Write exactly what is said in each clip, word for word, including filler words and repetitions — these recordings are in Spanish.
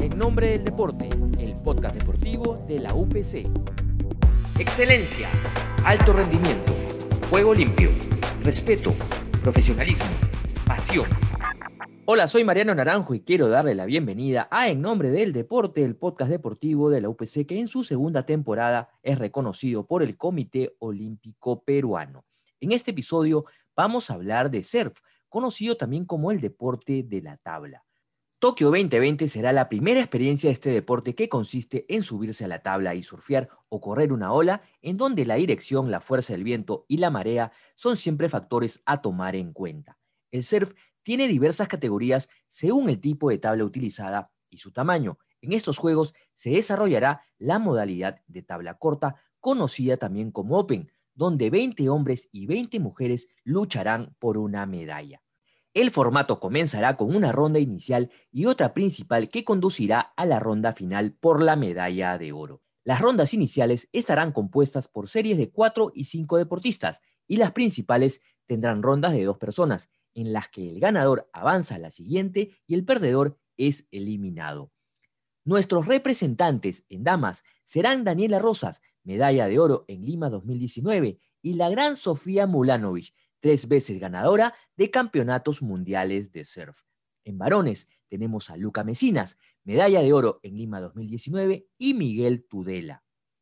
En nombre del deporte, el podcast deportivo de la U P C. Excelencia, alto rendimiento, juego limpio, respeto, profesionalismo, pasión. Hola, soy Mariano Naranjo y quiero darle la bienvenida a En Nombre del Deporte, el podcast deportivo de la U P C, que en su segunda temporada es reconocido por el Comité Olímpico Peruano. En este episodio vamos a hablar de surf, conocido también como el deporte de la tabla. Tokio veinte veinte será la primera experiencia de este deporte, que consiste en subirse a la tabla y surfear o correr una ola, en donde la dirección, la fuerza del viento y la marea son siempre factores a tomar en cuenta. El surf tiene diversas categorías según el tipo de tabla utilizada y su tamaño. En estos juegos se desarrollará la modalidad de tabla corta, conocida también como Open, donde veinte hombres y veinte mujeres lucharán por una medalla. El formato comenzará con una ronda inicial y otra principal que conducirá a la ronda final por la medalla de oro. Las rondas iniciales estarán compuestas por series de cuatro y cinco deportistas, y las principales tendrán rondas de dos personas, en las que el ganador avanza a la siguiente y el perdedor es eliminado. Nuestros representantes en damas serán Daniela Rosas, medalla de oro en Lima dos mil diecinueve, y la gran Sofía Mulanovich, tres veces ganadora de campeonatos mundiales de surf. En varones tenemos a Luca Mesinas, medalla de oro en Lima dos mil diecinueve, y Miguel Tudela.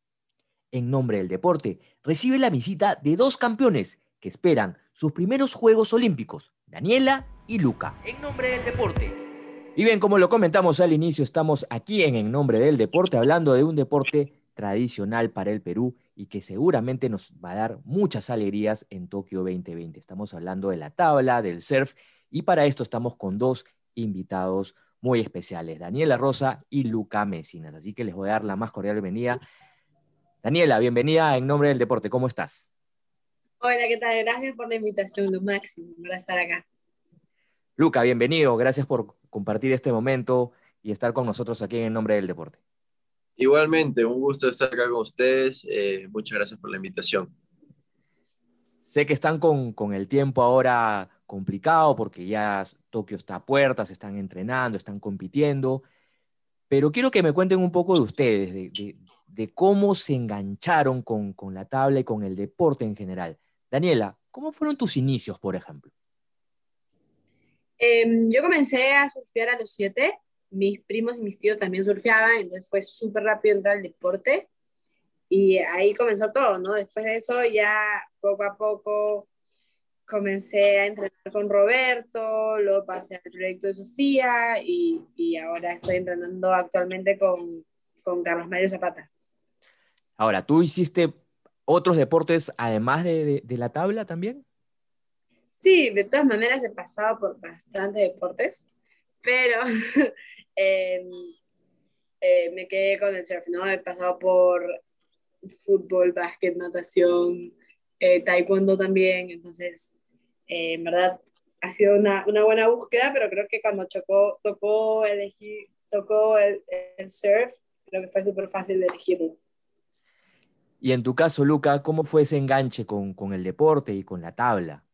En nombre del deporte, recibe la visita de dos campeones que esperan sus primeros Juegos Olímpicos, Daniela y Luca. En nombre del deporte. Y bien, como lo comentamos al inicio, estamos aquí en En Nombre del Deporte, hablando de un deporte tradicional para el Perú y que seguramente nos va a dar muchas alegrías en Tokio veinte veinte. Estamos hablando de la tabla, del surf, y para esto estamos con dos invitados muy especiales, Daniela Rosa y Luca Mesinas. Así que les voy a dar la más cordial bienvenida. Daniela, bienvenida a En Nombre del Deporte. ¿Cómo estás? Hola, ¿qué tal? Gracias por la invitación, lo máximo, para estar acá. Luca, bienvenido. Gracias por compartir este momento y estar con nosotros aquí en En Nombre del Deporte. Igualmente, un gusto estar acá con ustedes. Eh, muchas gracias por la invitación. Sé que están con, con el tiempo ahora complicado porque ya Tokio está a puertas, están entrenando, están compitiendo, pero quiero que me cuenten un poco de ustedes, de, de, de cómo se engancharon con, con la tabla y con el deporte en general. Daniela, ¿cómo fueron tus inicios, por ejemplo? Eh, yo comencé a surfear a los siete, mis primos y mis tíos también surfeaban, entonces fue súper rápido entrar al deporte y ahí comenzó todo, ¿no? Después de eso ya poco a poco comencé a entrenar con Roberto, luego pasé al proyecto de Sofía y, y ahora estoy entrenando actualmente con, con Carlos Mario Zapata. Ahora, ¿tú hiciste otros deportes además de, de, de la tabla también? Sí, de todas maneras he pasado por bastantes deportes, pero eh, eh, me quedé con el surf, ¿no? He pasado por fútbol, básquet, natación, eh, taekwondo también, entonces, eh, en verdad, ha sido una, una buena búsqueda, pero creo que cuando chocó, tocó elegir, tocó el, el surf, creo que fue súper fácil de elegirlo. Y en tu caso, Luca, ¿cómo fue ese enganche con, con el deporte y con la tabla?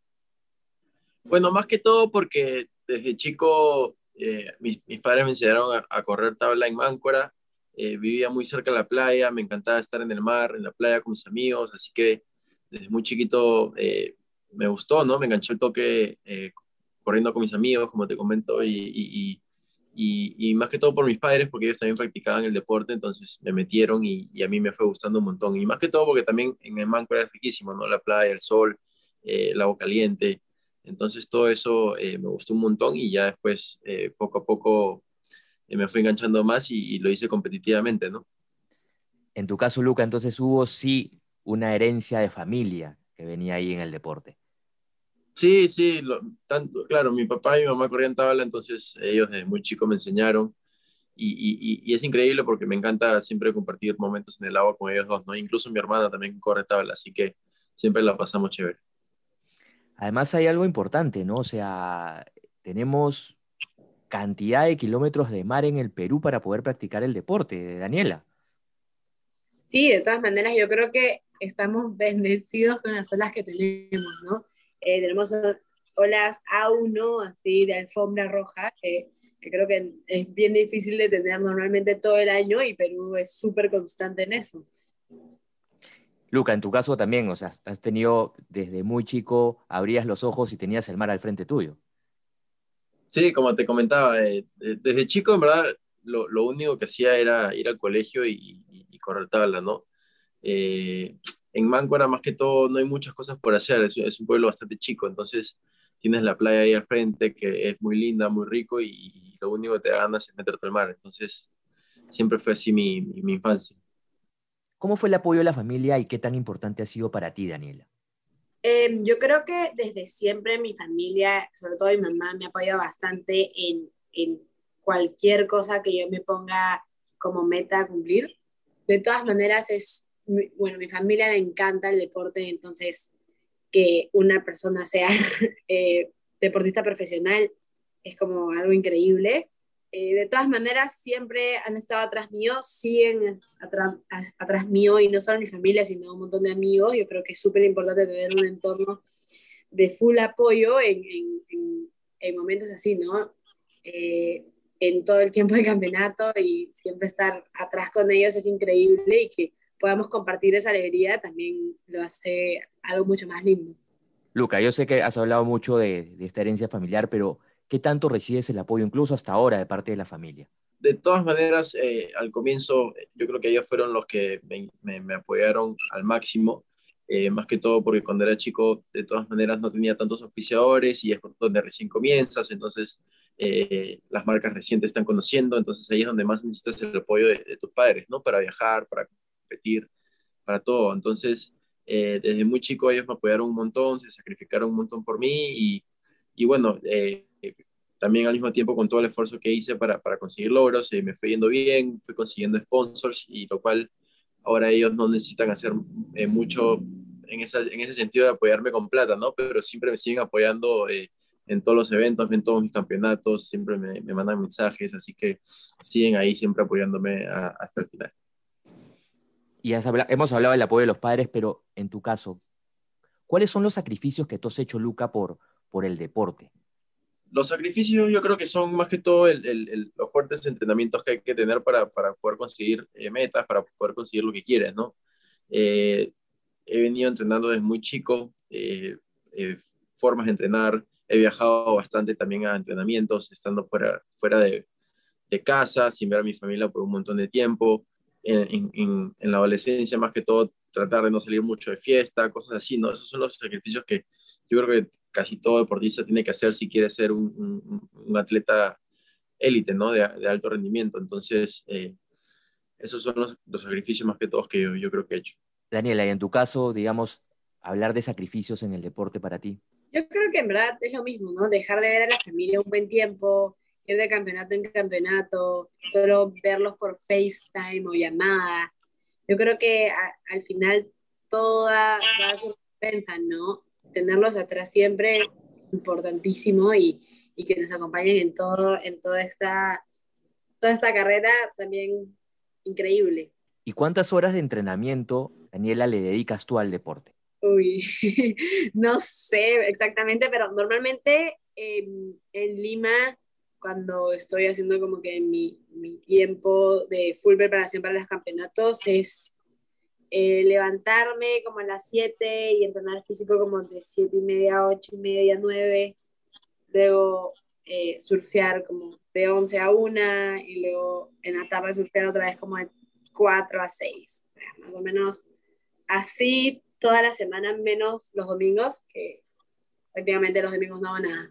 Bueno, más que todo porque desde chico eh, mis, mis padres me enseñaron a, a correr tabla en Máncora. Eh, vivía muy cerca de la playa, me encantaba estar en el mar, en la playa con mis amigos, así que desde muy chiquito eh, me gustó, ¿no? Me enganché el toque eh, corriendo con mis amigos, como te comento, y, y, y, y más que todo por mis padres, porque ellos también practicaban el deporte, entonces me metieron y, y a mí me fue gustando un montón. Y más que todo porque también en el Máncora es riquísimo, ¿no? La playa, el sol, eh, el agua caliente. Entonces todo eso eh, me gustó un montón y ya después eh, poco a poco eh, me fui enganchando más y, y lo hice competitivamente, ¿no? En tu caso, Luca, entonces hubo sí una herencia de familia que venía ahí en el deporte. Sí, sí, lo- tanto, claro, mi papá y mi mamá corrían tabla, entonces ellos desde muy chico me enseñaron y, y, y y es increíble porque me encanta siempre compartir momentos en el agua con ellos dos, ¿no? Incluso mi hermana también corre tabla, así que siempre la pasamos chévere. Además hay algo importante, ¿no? O sea, tenemos cantidad de kilómetros de mar en el Perú para poder practicar el deporte, Daniela. Sí, de todas maneras, yo creo que estamos bendecidos con las olas que tenemos, ¿no? Eh, tenemos olas A uno, así, de alfombra roja, que que creo que es bien difícil de tener normalmente todo el año y Perú es súper constante en eso. Luca, en tu caso también, o sea, has tenido desde muy chico, abrías los ojos y tenías el mar al frente tuyo. Sí, como te comentaba, eh, eh, desde chico en verdad lo, lo único que hacía era ir al colegio y, y- y correr tabla, ¿no? Eh, en Máncora más que todo no hay muchas cosas por hacer, es, es un pueblo bastante chico, entonces tienes la playa ahí al frente que es muy linda, muy rico y, y lo único que te da ganas es meterte al mar, entonces siempre fue así mi, mi, mi infancia. ¿Cómo fue el apoyo de la familia y qué tan importante ha sido para ti, Daniela? Eh, yo creo que desde siempre mi familia, sobre todo mi mamá, me ha apoyado bastante en, en cualquier cosa que yo me ponga como meta a cumplir. De todas maneras, es, mi- bueno, mi familia le encanta el deporte, entonces que una persona sea eh, deportista profesional es como algo increíble. Eh, de todas maneras, siempre han estado atrás mío, siguen atrás, atrás mío, y no solo mi familia, sino un montón de amigos. Yo creo que es súper importante tener un entorno de full apoyo en, en, en, en momentos así, ¿no? Eh, en todo el tiempo del campeonato, y siempre estar atrás con ellos es increíble, y que podamos compartir esa alegría también lo hace algo mucho más lindo. Luca, yo sé que has hablado mucho de, de esta herencia familiar, pero ¿qué tanto recibes el apoyo incluso hasta ahora de parte de la familia? De todas maneras, eh, al comienzo eh, yo creo que ellos fueron los que me, me- me apoyaron al máximo, eh, más que todo porque cuando era chico, de todas maneras no tenía tantos auspiciadores y es donde recién comienzas, entonces eh, las marcas recién te están conociendo, entonces ahí es donde más necesitas el apoyo de, de tus padres, ¿no? Para viajar, para competir, para todo. Entonces, eh, desde muy chico ellos me apoyaron un montón, se sacrificaron un montón por mí y, y bueno, eh, también al mismo tiempo con todo el esfuerzo que hice para, para conseguir logros, eh, me fue yendo bien, fui consiguiendo sponsors y lo cual ahora ellos no necesitan hacer eh, mucho en, esa, en ese sentido de apoyarme con plata, ¿no? Pero siempre me siguen apoyando eh, en todos los eventos, en todos mis campeonatos, siempre me, me mandan mensajes, así que siguen ahí siempre apoyándome a, hasta el final. Y has habla- hemos hablado del apoyo de los padres, pero en tu caso, ¿cuáles son los sacrificios que tú has hecho, Luca, por, por el deporte? Los sacrificios yo creo que son más que todo el, el, el, los fuertes entrenamientos que hay que tener para, para poder conseguir eh, metas, para poder conseguir lo que quieres, ¿no? Eh, He venido entrenando desde muy chico, eh, eh, formas de entrenar, he viajado bastante también a entrenamientos, estando fuera, fuera de, de casa, sin ver a mi familia por un montón de tiempo. En, en, en la adolescencia, más que todo, tratar de no salir mucho de fiesta, cosas así, ¿no? Esos son los sacrificios que yo creo que casi todo deportista tiene que hacer si quiere ser un, un, un atleta élite, ¿no? De, de, alto rendimiento. Entonces, eh, esos son los, los, sacrificios más que todos que yo, yo creo que he hecho. Daniela, y en tu caso, digamos, hablar de sacrificios en el deporte para ti. Yo creo que en verdad es lo mismo, ¿no? Dejar de ver a la familia un buen tiempo, ir de campeonato en campeonato, solo verlos por FaceTime o llamada. Yo creo que a- al final toda, toda su recompensa, ¿no? Tenerlos atrás siempre es importantísimo, y, y que nos acompañen en todo, en toda esta, toda esta carrera también increíble. ¿Y cuántas horas de entrenamiento, Daniela, le dedicas tú al deporte? Uy, no sé exactamente, pero normalmente en, en Lima, cuando estoy haciendo como que mi, mi tiempo de full preparación para los campeonatos, es eh, levantarme como a las siete y entrenar físico como de siete y media, ocho y media, nueve, luego eh, surfear como de once a una, y luego en la tarde surfear otra vez como de cuatro a seis, o sea, más o menos así toda la semana, menos los domingos, que prácticamente los domingos no hago nada.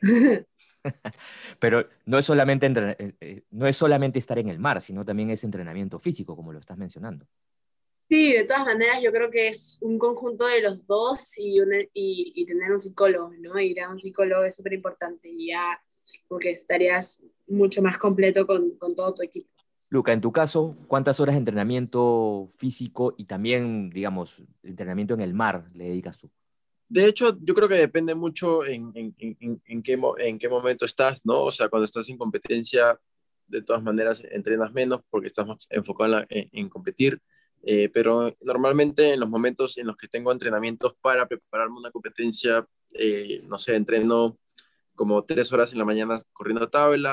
Pero no es solamente entre- eh, eh, no es solamente estar en el mar, sino también es entrenamiento físico, como lo estás mencionando. Sí, de todas maneras yo creo que es un conjunto de los dos, y, una, y, y tener un psicólogo, ¿no? Ir a un psicólogo es súper importante, y ya porque estarías mucho más completo con, con todo tu equipo. Luca, en tu caso, ¿cuántas horas de entrenamiento físico y también, digamos, entrenamiento en el mar le dedicas tú? De hecho, yo creo que depende mucho en, en, en, en, qué, en qué momento estás, ¿no? O sea, cuando estás en competencia, de todas maneras entrenas menos porque estás más enfocado en, la, en, en competir. Eh, pero normalmente en los momentos en los que tengo entrenamientos para prepararme una competencia, eh, no sé, entreno como tres horas en la mañana corriendo tabla,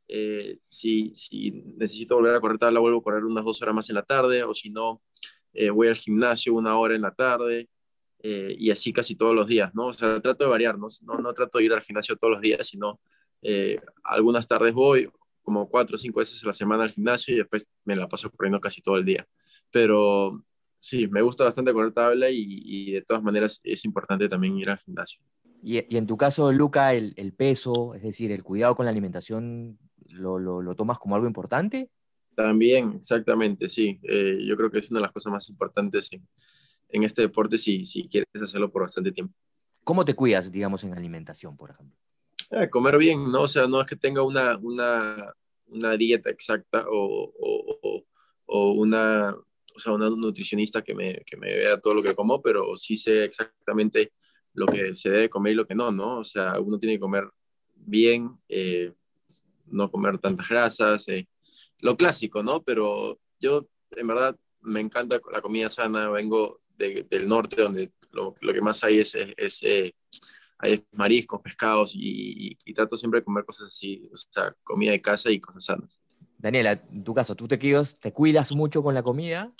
Eh, si, si necesito volver a correr tabla, vuelvo a correr unas dos horas más en la tarde, o si no, eh, voy al gimnasio una hora en la tarde, eh, y así casi todos los días, ¿no? O sea, trato de variar, ¿no? No, no trato de ir al gimnasio todos los días, sino eh, algunas tardes voy, como cuatro o cinco veces a la semana al gimnasio y después me la paso corriendo casi todo el día. Pero sí, me gusta bastante correr tabla y, y de todas maneras es importante también ir al gimnasio. Y, y en tu caso, Luca, el, el peso, es decir, el cuidado con la alimentación, ¿lo, lo, lo tomas como algo importante? También, exactamente, sí. Eh, yo creo que es una de las cosas más importantes en, en este deporte si, si quieres hacerlo por bastante tiempo. ¿Cómo te cuidas, digamos, en alimentación, por ejemplo? Eh, comer bien, ¿no? O sea, no es que tenga una, una, una dieta exacta o, o, o, o una, o sea, una nutricionista que me, que me vea todo lo que como, pero sí sé exactamente lo que se debe comer y lo que no, ¿no? O sea, uno tiene que comer bien, eh, no comer tantas grasas, eh, lo clásico, ¿no? Pero yo, en verdad, me encanta la comida sana, vengo de, del norte, donde lo, lo, que más hay es, es, es eh, hay mariscos, pescados, y, y, y trato siempre de comer cosas así, o sea, comida de casa y cosas sanas. Daniela, en tu caso, ¿tú te cuidas, te cuidas mucho con la comida?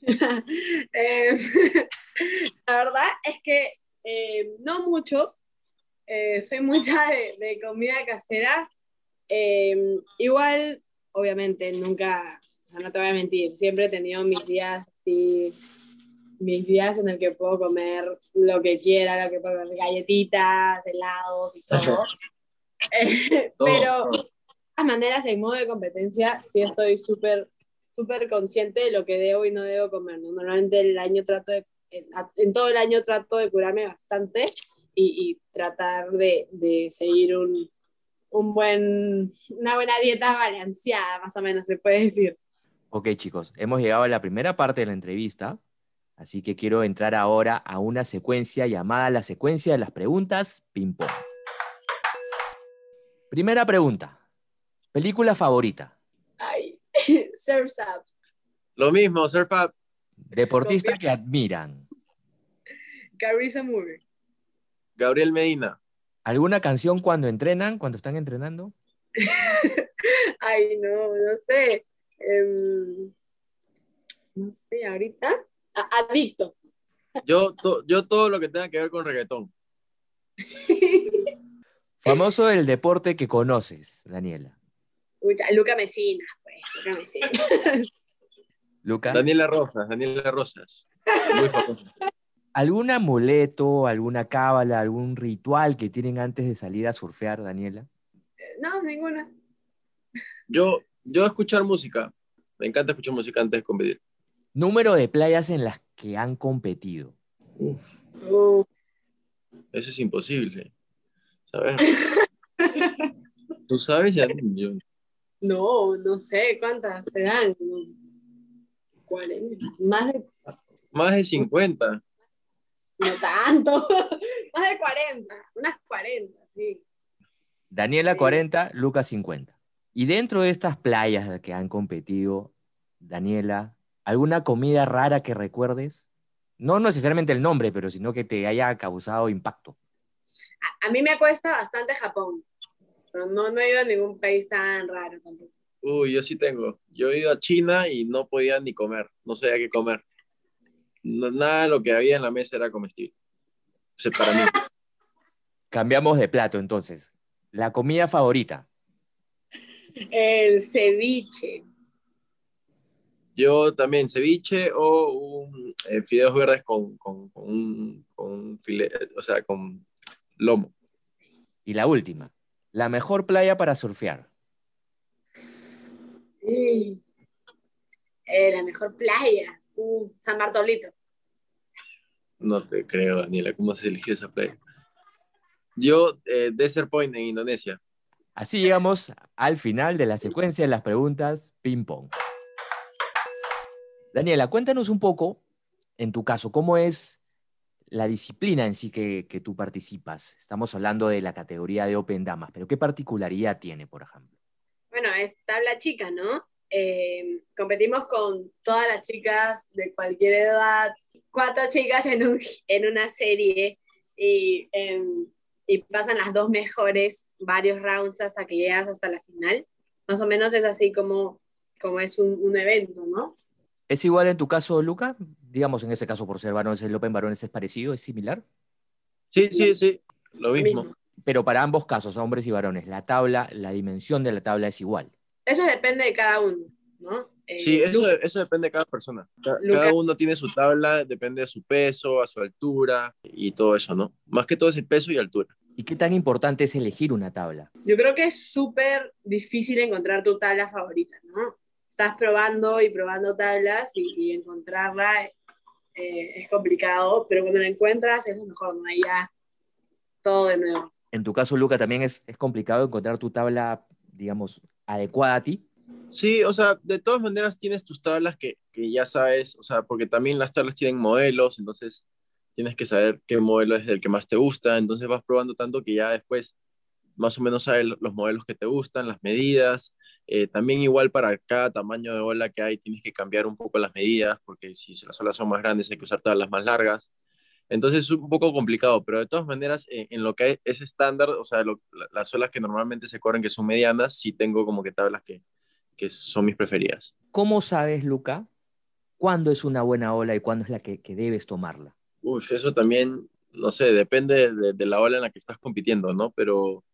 eh, la verdad es que eh, no mucho, eh, soy mucha de, de comida casera. Eh, igual, obviamente, nunca, no te voy a mentir, siempre he tenido mis días así, mis días en el que puedo comer lo que quiera, lo que puedo comer, galletitas, helados y todo. Eh, Todo, pero todo. de todas maneras, en modo de competencia, sí estoy súper, súper consciente de lo que debo y no debo comer, ¿no? Normalmente el año trato de, en, en todo el año trato de curarme bastante y, y tratar de, de seguir un, un buen, una buena dieta balanceada, más o menos se puede decir. Ok, chicos, hemos llegado a la primera parte de la entrevista, así que quiero entrar ahora a una secuencia llamada la secuencia de las preguntas ping-pong. Primera pregunta. ¿Película favorita? Ay, Surf's Up. Lo mismo, Surfa. ¿Deportista que admiran? Carissa Moore. Gabriel Medina. ¿Alguna canción cuando entrenan, cuando están entrenando? Ay, no, no sé. Um, no sé, ahorita. A Adicto. Yo, to, yo todo lo que tenga que ver con reggaetón. Famoso del deporte que conoces, Daniela. Uy, Luca Messina, pues, Luca Messina. Luca. Daniela Rosas, Daniela Rosas. Muy famoso. ¿Algún amuleto, alguna cábala, algún ritual que tienen antes de salir a surfear, Daniela? No, ninguna. Yo, yo escuchar música. Me encanta escuchar música antes de competir. Número de playas en las que han competido. Uf, Uh. eso es imposible. ¿Sabes? ¿Tú sabes? Ya, yo, No, no sé cuántas serán. cuarenta, más de, más de cincuenta. no tanto, más de cuarenta, unas cuarenta, sí. Daniela Sí. cuarenta, Lucas cincuenta. Y dentro de estas playas que han competido, Daniela, ¿alguna comida rara que recuerdes? No necesariamente el nombre, pero sino que te haya causado impacto. A, a mí me cuesta bastante Japón, pero no, no he ido a ningún país tan raro tampoco. Uy, yo sí tengo. Yo he ido a China y no podía ni comer. No sabía qué comer. No, nada de lo que había en la mesa era comestible. O sea, para mí. Cambiamos de plato entonces. La comida favorita. El ceviche. Yo también ceviche o un, eh, fideos verdes con, con, con un, con un filete, o sea, con lomo. Y la última. La mejor playa para surfear. Sí. Eh, la mejor playa. Uh, San Bartolito. No te creo, Daniela, ¿cómo se eligió esa playa? Yo, eh, Desert Point en Indonesia. Así llegamos al final de la secuencia de las preguntas ping-pong. Daniela, cuéntanos un poco, en tu caso, ¿cómo es la disciplina en sí que, que tú participas? Estamos hablando de la categoría de Open Damas, pero ¿qué particularidad tiene, por ejemplo? Bueno, es tabla chica, ¿no? Eh, competimos con todas las chicas de cualquier edad, cuatro chicas en, un, en una serie y, eh, y pasan las dos mejores varios rounds hasta que llegas hasta la final. más o menos es así como, como es un, un evento, ¿no? ¿Es igual en tu caso, Luca? Digamos, en ese caso, por ser varones, el Open Varones es parecido, es similar. Sí, sí, sí, lo Lo mismo. mismo. Pero para ambos casos, hombres y varones, la tabla, la dimensión de la tabla es igual. Eso depende de cada uno, ¿no? Sí, Eh, eso, eso depende de cada persona. Ca- Cada Luca, uno tiene su tabla, depende de su peso, a su altura y todo eso, ¿no? Más que todo es el peso y altura. ¿Y qué tan importante es elegir una tabla? yo creo que es súper difícil encontrar tu tabla favorita, ¿no? Estás probando y probando tablas y, y encontrarla eh, es complicado, pero cuando la encuentras es lo mejor, ¿no? Ahí ya todo de nuevo. En tu caso, Luca, también es, es complicado encontrar tu tabla, digamos, adecuada a ti. Sí, o sea, de todas maneras tienes tus tablas que, que ya sabes, o sea, porque también las tablas tienen modelos, entonces tienes que saber qué modelo es el que más te gusta, entonces vas probando tanto que ya después más o menos sabes los modelos que te gustan, las medidas. Eh, también igual para cada tamaño de ola que hay tienes que cambiar un poco las medidas, porque si las olas son más grandes hay que usar tablas más largas. Entonces es un poco complicado, pero de todas maneras, en, en lo que es estándar, o sea, lo, la, las olas que normalmente se corren, que son medianas, sí tengo como que tablas que, que son mis preferidas. ¿Cómo sabes, Luca, cuándo es una buena ola y cuándo es la que, que debes tomarla? Uf, eso también, no sé, depende de, de la ola en la que estás compitiendo, ¿no? Pero,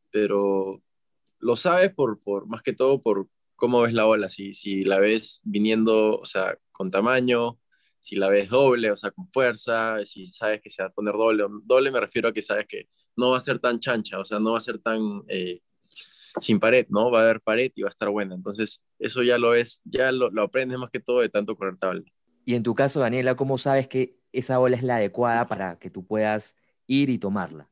pero lo sabes por, por, más que todo por cómo ves la ola, si, si la ves viniendo, o sea, con tamaño, si la ves doble, o sea, con fuerza, si sabes que se va a poner doble. Doble me refiero a que sabes que no va a ser tan chancha, o sea, no va a ser tan eh, sin pared, ¿no? Va a haber pared y va a estar buena. Entonces, eso ya lo es, ya lo, lo aprendes más que todo de tanto correr tabla. Y en tu caso, Daniela, ¿cómo sabes que esa ola es la adecuada para que tú puedas ir y tomarla?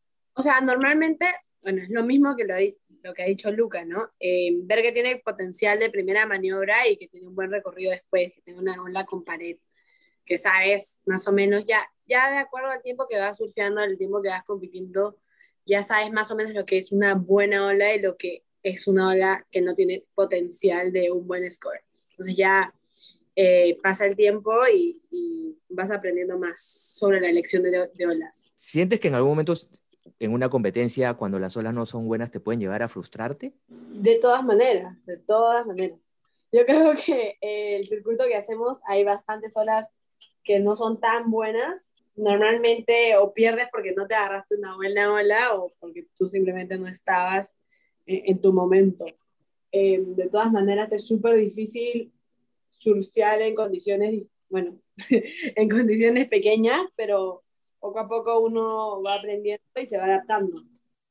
O sea, normalmente, bueno, es lo mismo que lo, di- lo que ha dicho Luca, ¿no? Eh, ver que tiene potencial de primera maniobra y que tiene un buen recorrido después, que tiene una ola con pared, que sabes más o menos ya, ya de acuerdo al tiempo que vas surfeando, al tiempo que vas compitiendo, ya sabes más o menos lo que es una buena ola y lo que es una ola que no tiene potencial de un buen score. Entonces ya eh, pasa el tiempo y, y vas aprendiendo más sobre la elección de, de olas. ¿Sientes que en algún momento en una competencia, cuando las olas no son buenas, te pueden llevar a frustrarte? De todas maneras, de todas maneras. Yo creo que eh, el circuito que hacemos hay bastantes olas que no son tan buenas. Normalmente o pierdes porque no te agarraste una buena ola o porque tú simplemente no estabas en, en tu momento. Eh, de todas maneras es súper difícil surfear en condiciones, bueno, en condiciones pequeñas, pero poco a poco uno va aprendiendo y se va adaptando.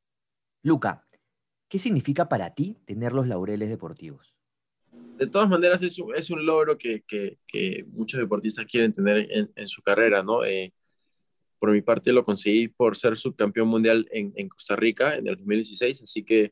Luca, ¿qué significa para ti tener los laureles deportivos? De todas maneras, es un, es un logro que, que, que muchos deportistas quieren tener en, en su carrera, ¿no? Eh, por mi parte lo conseguí por ser subcampeón mundial en, en Costa Rica en el dos mil dieciséis, así que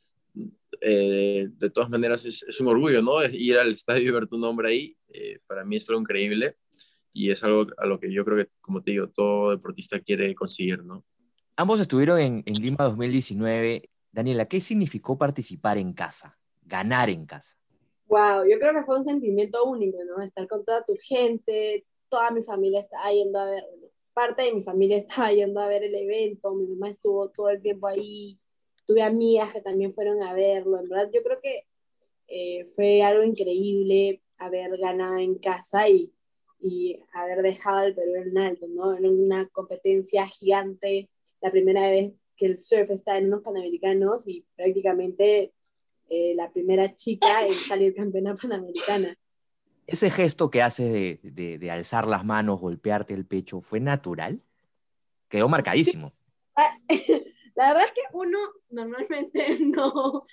eh, de todas maneras es, es, un orgullo, ¿no? Ir al estadio y ver tu nombre ahí, eh, para mí es algo increíble y es algo a lo que yo creo que, como te digo, todo deportista quiere conseguir, ¿no? Ambos estuvieron en, en Lima dos mil diecinueve. Daniela, ¿qué significó participar en casa? Ganar en casa. Wow, yo creo que fue un sentimiento único, ¿no? Estar con toda tu gente, toda mi familia estaba yendo a ver, bueno, parte de mi familia estaba yendo a ver el evento, mi mamá estuvo todo el tiempo ahí, tuve amigas que también fueron a verlo, en verdad yo creo que eh, fue algo increíble haber ganado en casa y, y haber dejado al Perú en alto, ¿no? En una competencia gigante, la primera vez que el surf está en unos panamericanos y prácticamente eh, la primera chica en salir campeona panamericana. ¿Ese gesto que haces de, de, de alzar las manos, golpearte el pecho, fue natural? Quedó Sí, marcadísimo. la verdad es que uno normalmente no,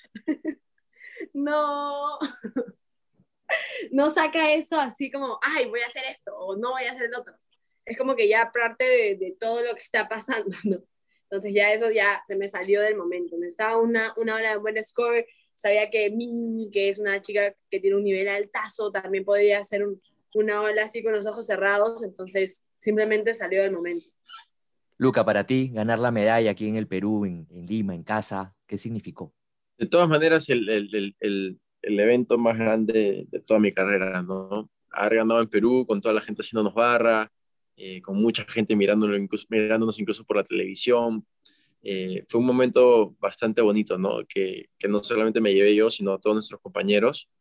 no, no saca eso así como, ay, voy a hacer esto o no voy a hacer el otro. Es como que ya parte de, de todo lo que está pasando, ¿no? Entonces ya eso ya se me salió del momento. Necesitaba una, una ola de buen score. Sabía que Mimi, que es una chica que tiene un nivel altazo, también podría hacer un, una ola así con los ojos cerrados. Entonces simplemente salió del momento. Luca, para ti, ganar la medalla aquí en el Perú, en, en Lima, en casa, ¿qué significó? De todas maneras, el, el, el, el, el evento más grande de toda mi carrera, ¿no? Haber ganado en Perú con toda la gente haciéndonos barra, eh, con mucha gente mirándolo incluso, mirándonos incluso por la televisión. eh, fue un momento bastante bonito, ¿no? Que, que no solamente me llevé yo, sino todos nuestros compañeros.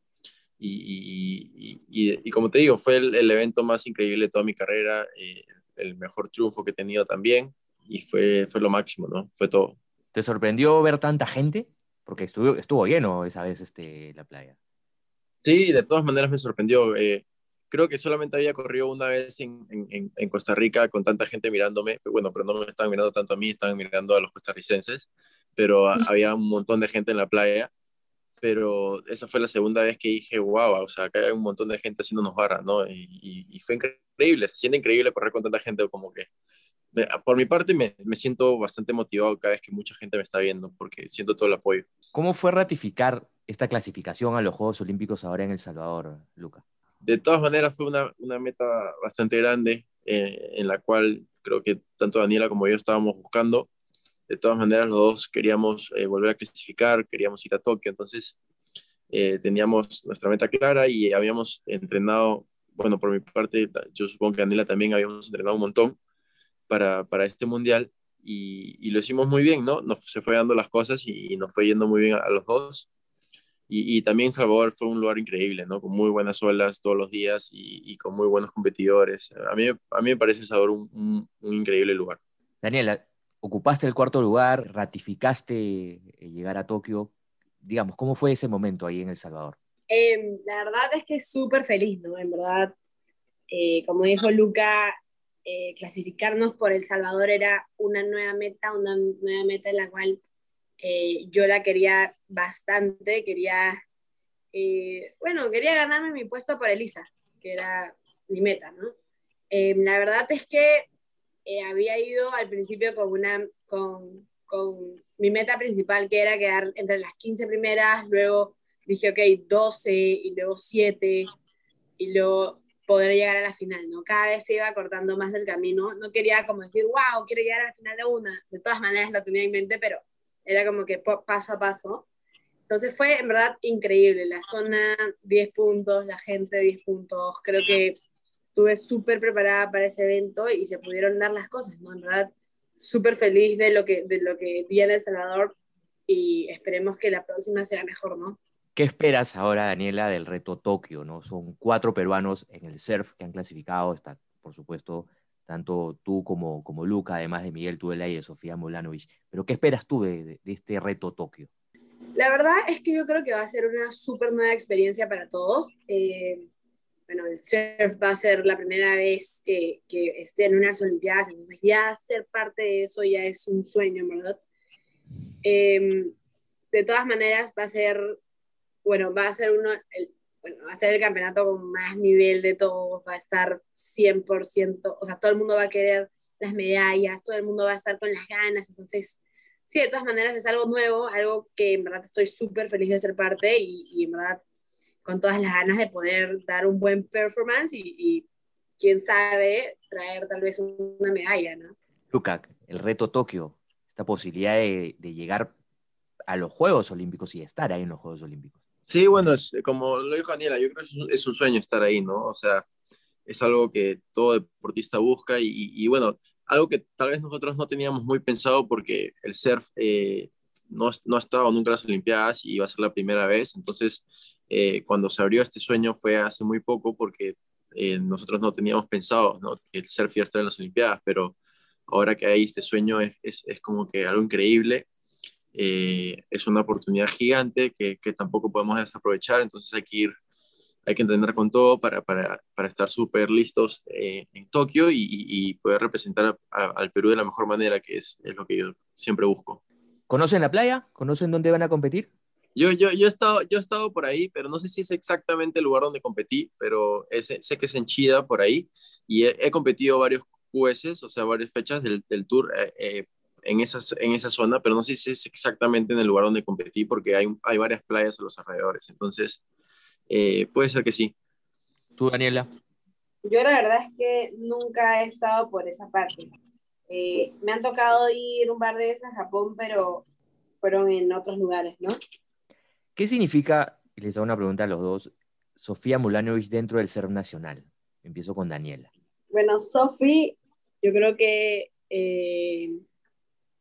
Y, y, y, y como te digo, fue el, el, evento más increíble de toda mi carrera, eh, el mejor triunfo que he tenido también, y fue, fue lo máximo, ¿no? Fue todo. ¿Te sorprendió ver tanta gente? Porque estuvo, estuvo lleno esa vez este, la playa. Sí, de todas maneras me sorprendió. Eh, creo que solamente había corrido una vez en, en, en Costa Rica con tanta gente mirándome. Bueno, pero no me estaban mirando tanto a mí, estaban mirando a los costarricenses, pero a, había un montón de gente en la playa. Pero esa fue la segunda vez que dije, wow, o sea, acá hay un montón de gente haciéndonos barra, ¿no? Y, y, y fue increíble, se siente increíble correr con tanta gente, como que, me, por mi parte, me, me siento bastante motivado cada vez que mucha gente me está viendo, porque siento todo el apoyo. ¿Cómo fue ratificar esta clasificación a los Juegos Olímpicos ahora en El Salvador, Luca? De todas maneras, fue una, una meta bastante grande, eh, en la cual creo que tanto Daniela como yo estábamos buscando. De todas maneras, los dos queríamos eh, volver a clasificar, queríamos ir a Tokio, entonces eh, teníamos nuestra meta clara y habíamos entrenado, bueno, por mi parte, yo supongo que Daniela también habíamos entrenado un montón para, para este mundial y, y, lo hicimos muy bien, ¿no? Nos, se fue dando las cosas y, y nos fue yendo muy bien a, a los dos. Y, y, también Salvador fue un lugar increíble, ¿no? Con muy buenas olas todos los días y, y con muy buenos competidores. A mí, a mí me parece Salvador un, un, un increíble lugar. Daniela, ocupaste el cuarto lugar, ratificaste llegar a Tokio. Digamos, ¿cómo fue ese momento ahí en El Salvador? Eh, la verdad es que es súper feliz, ¿no? En verdad, eh, como dijo Luca, eh, clasificarnos por El Salvador era una nueva meta, una nueva meta en la cual eh, yo la quería bastante, quería, eh, bueno, quería ganarme mi puesto por Elisa, que era mi meta, ¿no? Eh, la verdad es que eh, había ido al principio con una, con, con mi meta principal, que era quedar entre las quince primeras, luego dije, ok, doce, y luego siete, y luego poder llegar a la final, ¿no? Cada vez se iba cortando más el camino, no quería como decir, wow, quiero llegar al final de una, de todas maneras lo tenía en mente, pero era como que paso a paso. Entonces fue en verdad increíble, la zona diez puntos, la gente diez puntos, creo que estuve súper preparada para ese evento y se pudieron dar las cosas, ¿no? En verdad, súper feliz de lo que, de lo que vi en El Salvador y esperemos que la próxima sea mejor, ¿no? ¿Qué esperas ahora, Daniela, del reto Tokio, ¿no? Son cuatro peruanos en el surf que han clasificado, está, por supuesto, tanto tú como, como Luca, además de Miguel Tudela y de Sofía Mulanovich. Pero ¿qué esperas tú de, de, de este reto Tokio? La verdad es que yo creo que va a ser una súper nueva experiencia para todos. Eh, bueno, el surf va a ser la primera vez que, que esté en unas Olimpiadas, entonces ya ser parte de eso ya es un sueño, ¿verdad? Eh, de todas maneras va a ser, bueno, va a ser uno, el, bueno, va a ser el campeonato con más nivel de todos, va a estar cien por ciento, o sea, todo el mundo va a querer las medallas, todo el mundo va a estar con las ganas, entonces, sí, de todas maneras es algo nuevo, algo que en verdad estoy súper feliz de ser parte y, y en verdad con todas las ganas de poder dar un buen performance y, y quién sabe, traer tal vez una medalla, ¿no? Luca, el reto Tokio, esta posibilidad de, de llegar a los Juegos Olímpicos y estar ahí en los Juegos Olímpicos. Sí, bueno, es, como lo dijo Daniela, yo creo que es un, es un sueño estar ahí, ¿no? O sea, es algo que todo deportista busca y, y, y bueno, algo que tal vez nosotros no teníamos muy pensado porque el surf eh, no, no ha estado nunca en las Olimpiadas y iba a ser la primera vez, entonces eh, cuando se abrió este sueño fue hace muy poco porque eh, nosotros no teníamos pensado, ¿no? Que el surf iba a estar en las Olimpiadas, pero ahora que hay este sueño es, es, es como que algo increíble. Eh, es una oportunidad gigante que, que tampoco podemos desaprovechar, entonces hay que ir, hay que entender con todo para, para, para estar súper listos eh, en Tokio y, y, poder representar a, a, al Perú de la mejor manera, que es, es lo que yo siempre busco. ¿Conocen la playa? ¿Conocen dónde van a competir? Yo, yo, yo, he estado, yo he estado por ahí, pero no sé si es exactamente el lugar donde competí, pero es, sé que es en Chida, por ahí, y he, he competido varios Q S, o sea, varias fechas del, del tour eh, eh, en, esas, en esa zona, pero no sé si es exactamente en el lugar donde competí, porque hay, hay varias playas a los alrededores, entonces eh, puede ser que sí. ¿Tú, Daniela? Yo la verdad es que nunca he estado por esa parte. Eh, me han tocado ir un par de veces a Japón, pero fueron en otros lugares, ¿no? ¿Qué significa, y les hago una pregunta a los dos, Sofía Mulanovich dentro del surf nacional? Empiezo con Daniela. Bueno, Sofi, yo creo que eh, bueno,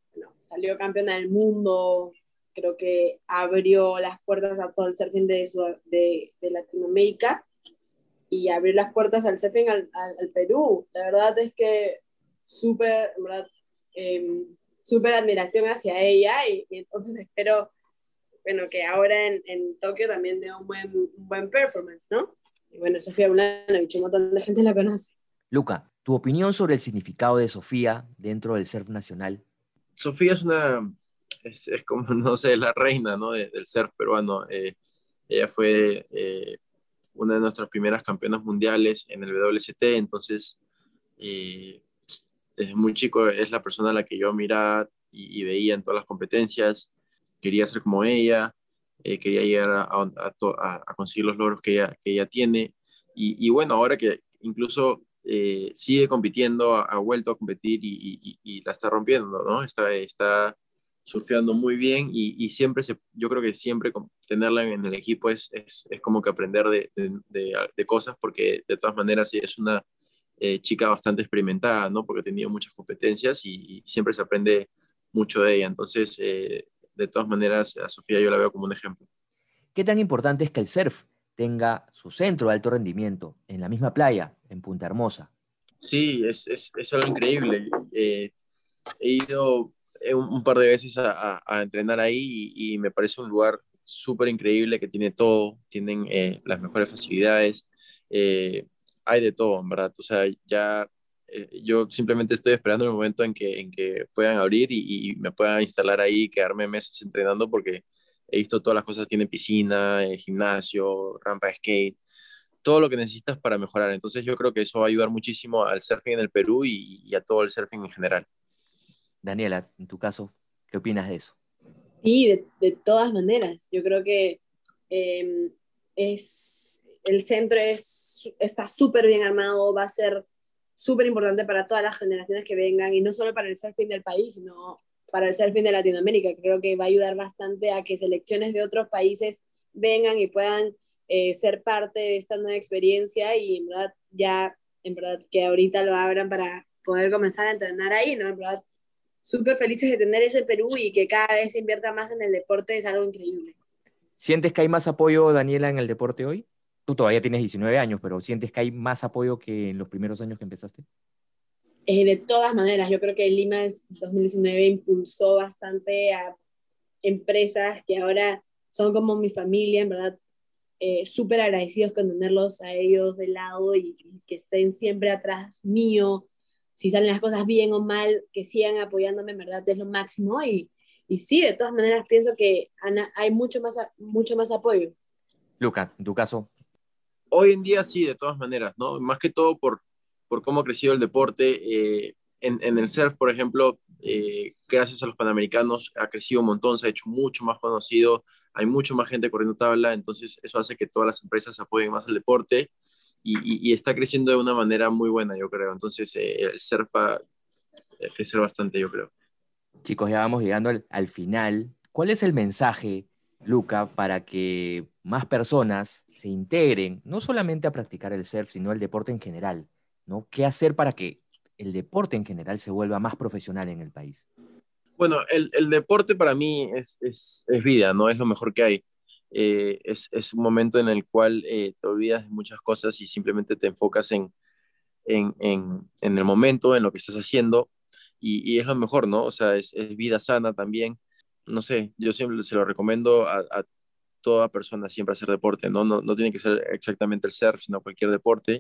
salió campeona del mundo, creo que abrió las puertas a todo el surfing de, su, de, de Latinoamérica y abrió las puertas al surfing al, al, al Perú. La verdad es que súper, en verdad, eh, súper admiración hacia ella y, y entonces espero, bueno, que ahora en, en Tokio también dé un buen, un buen performance, ¿no? Y bueno, Sofía Ulanovich, un montón de gente la conoce. Luca, ¿tu opinión sobre el significado de Sofía dentro del surf nacional? Sofía es una, es, es como, no sé, la reina, ¿no? de, del surf peruano. Eh, ella fue eh, una de nuestras primeras campeonas mundiales en el W S T, entonces eh, desde muy chico es la persona a la que yo miraba y, y veía en todas las competencias. Quería ser como ella, eh, quería llegar a, a, a, a conseguir los logros que ella, que ella tiene. Y, y bueno, ahora que incluso eh, sigue compitiendo, ha, ha vuelto a competir y, y, y, la está rompiendo, ¿no? Está, está surfeando muy bien y, y siempre, se, yo creo que siempre tenerla en el equipo es, es, es como que aprender de, de, de, de cosas, porque de todas maneras es una eh, chica bastante experimentada, ¿no? Porque ha tenido muchas competencias y, y siempre se aprende mucho de ella. Entonces, eh, de todas maneras, a Sofía yo la veo como un ejemplo. ¿Qué tan importante es que el surf tenga su centro de alto rendimiento en la misma playa, en Punta Hermosa? Sí, es, es, es algo increíble. Eh, he ido un, un par de veces a, a, a entrenar ahí y, y me parece un lugar súper increíble que tiene todo, tienen eh, las mejores facilidades, eh, hay de todo, en verdad. O sea, ya eh, yo simplemente estoy esperando el momento en que, en que puedan abrir y, y me puedan instalar ahí y quedarme meses entrenando porque he visto todas las cosas, tiene piscina, eh, gimnasio, rampa de skate, todo lo que necesitas para mejorar. Entonces yo creo que eso va a ayudar muchísimo al surfing en el Perú y, y a todo el surfing en general. Daniela, en tu caso, ¿qué opinas de eso? Sí, de, de todas maneras. Yo creo que eh, es, el centro es, está súper bien armado, va a ser súper importante para todas las generaciones que vengan, y no solo para el surfing del país, sino para el surfing de Latinoamérica. Creo que va a ayudar bastante a que selecciones de otros países vengan y puedan eh, ser parte de esta nueva experiencia, y en verdad ya, en verdad que ahorita lo abran para poder comenzar a entrenar ahí, ¿no? En verdad, súper felices de tener eso en Perú y que cada vez se invierta más en el deporte, es algo increíble. ¿Sientes que hay más apoyo, Daniela, en el deporte hoy? Tú todavía tienes diecinueve años, pero ¿sientes que hay más apoyo que en los primeros años que empezaste? Eh, de todas maneras, yo creo que Lima dos mil diecinueve impulsó bastante a empresas que ahora son como mi familia, en verdad, eh, súper agradecidos con tenerlos a ellos de lado y, y que estén siempre atrás mío. Si salen las cosas bien o mal, que sigan apoyándome, en verdad es lo máximo. Y, y sí, de todas maneras pienso que Ana, hay mucho más, mucho más apoyo. Luca, en tu caso. Hoy en día sí, de todas maneras, ¿no? Más que todo por, por cómo ha crecido el deporte. Eh, en, en el surf, por ejemplo, eh, gracias a los Panamericanos ha crecido un montón, se ha hecho mucho más conocido, hay mucho más gente corriendo tabla, entonces eso hace que todas las empresas apoyen más el deporte y, y, y está creciendo de una manera muy buena, yo creo. Entonces eh, el surf va a crecer bastante, yo creo. Chicos, ya vamos llegando al, al final. ¿Cuál es el mensaje, Luca, para que más personas se integren, no solamente a practicar el surf, sino el deporte en general, ¿no? ¿Qué hacer para que el deporte en general se vuelva más profesional en el país? Bueno, el, el deporte para mí es, es, es vida, ¿no? Es lo mejor que hay. Eh, es, es un momento en el cual eh, te olvidas de muchas cosas y simplemente te enfocas en, en, en, en el momento, en lo que estás haciendo, y, y es lo mejor, ¿no? O sea, es, es vida sana también. No sé, yo siempre se lo recomiendo a, a toda persona siempre hacer deporte, ¿no? No, no tiene que ser exactamente el surf, sino cualquier deporte.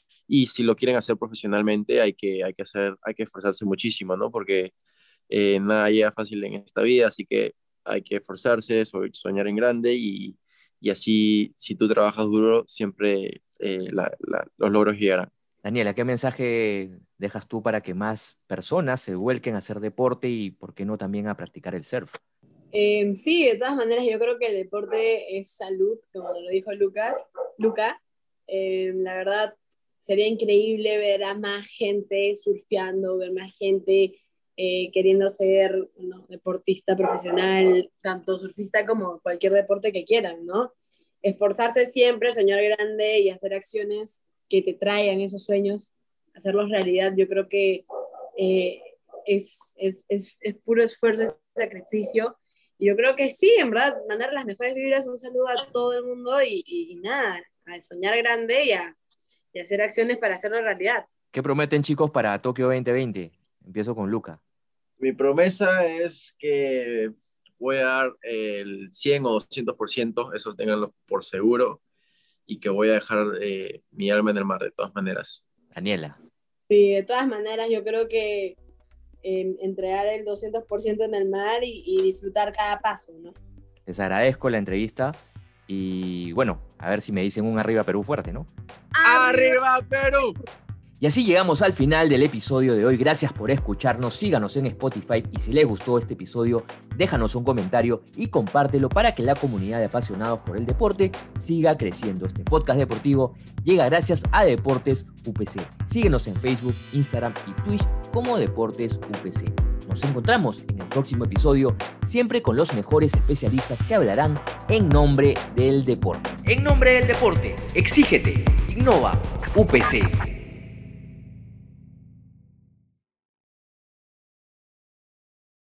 Y si lo quieren hacer profesionalmente, hay que, hay que, hacer, hay que esforzarse muchísimo, ¿no? Porque eh, nada llega fácil en esta vida, así que hay que esforzarse, so, soñar en grande y, y así, si tú trabajas duro, siempre eh, la, la, los logros llegarán. Daniela, ¿qué mensaje dejas tú para que más personas se vuelquen a hacer deporte y, por qué no, también a practicar el surf? Eh, sí, de todas maneras, yo creo que el deporte es salud, como lo dijo Lucas, Luca. Eh, la verdad, sería increíble ver a más gente surfeando, ver más gente eh, queriendo ser, ¿no?, deportista profesional, tanto surfista como cualquier deporte que quieran, ¿no? Esforzarse siempre, soñar grande y hacer acciones que te traigan esos sueños, hacerlos realidad. Yo creo que eh, es, es, es, es puro esfuerzo, es sacrificio. Y yo creo que sí, en verdad, mandar las mejores vibras, un saludo a todo el mundo y, y, y nada, a soñar grande y a, y a hacer acciones para hacerlo realidad. ¿Qué prometen, chicos, para Tokio veinte veinte? Empiezo con Luca. Mi promesa es que voy a dar el cien o doscientos por ciento, eso tenganlo por seguro, y que voy a dejar eh, mi alma en el mar de todas maneras. Daniela. Sí, de todas maneras, yo creo que eh, entregar el doscientos por ciento en el mar y, y disfrutar cada paso, ¿no? Les agradezco la entrevista y bueno, a ver si me dicen un arriba Perú fuerte, ¿no? ¡Arriba Perú! Y así llegamos al final del episodio de hoy. Gracias por escucharnos, síganos en Spotify y si les gustó este episodio, déjanos un comentario y compártelo para que la comunidad de apasionados por el deporte siga creciendo. Este podcast deportivo llega gracias a Deportes U P C. Síguenos en Facebook, Instagram y Twitch como Deportes U P C. Nos encontramos en el próximo episodio, siempre con los mejores especialistas que hablarán en nombre del deporte. En nombre del deporte, exígete, innova, U P C.